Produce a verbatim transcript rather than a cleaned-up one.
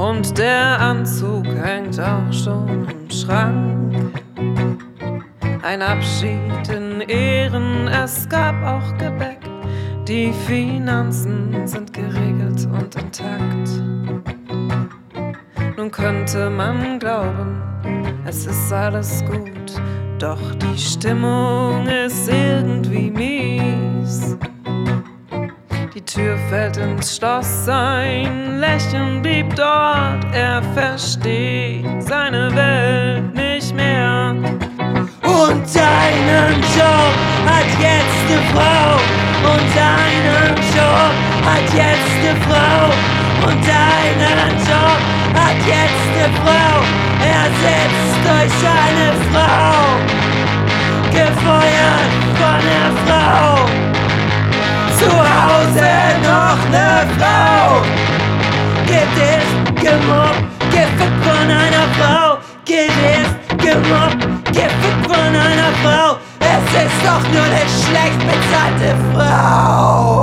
und der Anzug hängt auch schon im Schrank. Ein Abschied in Ehren, es gab auch Gebäck. Die Finanzen sind geregelt und intakt. Nun könnte man glauben, es ist alles gut, doch die Stimmung ist irgendwie mies. Die Tür fällt ins Schloss, sein Lächeln blieb dort. Er versteht seine Welt nicht mehr. Und deinen Job hat jetzt ne Frau. Und deinen Job hat jetzt ne Frau. Und deinen Job hat jetzt ne Frau. Er sitzt durch eine Frau, gefeuert von der Frau. Zu Hause noch ne Frau. Gedisst, gemobbt, gefickt von einer Frau. Gedisst, gemobbt, gefickt von einer Frau. Es ist doch nur ne schlecht bezahlte Frau.